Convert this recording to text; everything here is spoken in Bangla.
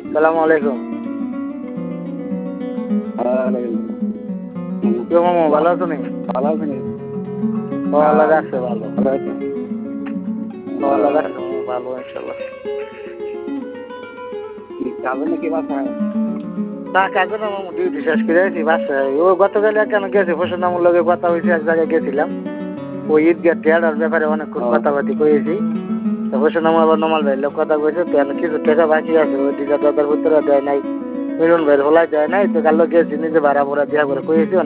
সালাম আলাইকুম। কেউ মামা ভালো আছো নি? ভালো আছেন? আল্লাহ রাখছে ভালো। ভালো আছেন? আল্লাহ রাখছে ভালো ইনশাল্লাহ। যাবেন নাকি বাসায়? না কাজে না মামু, ডিউটি শেষ করে আছি বাসায়। ও গতকাল কেন গেছে ফসল নামুর লগে কথা হয়েছে, এক জায়গায় গেছিলাম। ওই ঈদগাহ টেয়ার ব্যাপারে অনেকক্ষণ কথাবার্তি কয়েছি। তো ফসল নামু আবার নমাল ভাইয়ের লোক কথা কয়েছে, তো কিছু টাকা বাকি আছে, ওই দিকে দাদার ভিতরে দেয় নাই, মিলন ভাইয়ের হলাই দেয় নাই। তো কাল গেছি নিজে ভাড়া ভরা দেওয়া করে কয়েছি।